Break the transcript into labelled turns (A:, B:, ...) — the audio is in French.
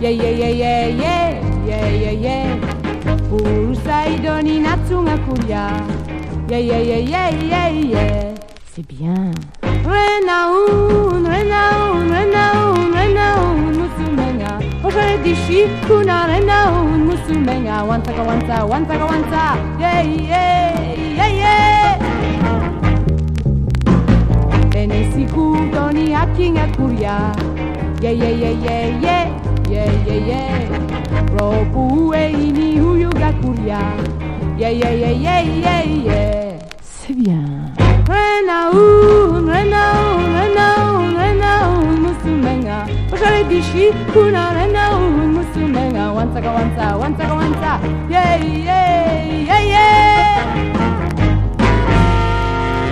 A: yeah, yeah, yeah, yeah, yeah, yeah, yeah, yeah. Usaidoni natsunga kuya, yeah, yeah, yeah, yeah, yeah, yeah. C'est bien. Renaun, renaun, renaun, renaun, musumenga. Oje dishi kuna renaun, musumenga. Wantaka wanta, wantaka wanta, yeah, yeah, yeah, yeah. Enesiku doni hakinga kuya, yeah, yeah, yeah, yeah, yeah, yeah, yeah, yeah. Ropu ini huyuga kuya, yeah, yeah, yeah, yeah, yeah, yeah. C'est bien. Renaun, renaun, renaun, renaun, musumenga. Oshale dishi kuna renaun, musumenga. Wantaka wanta, wantaka wanta, yeah, yeah, yeah, yeah.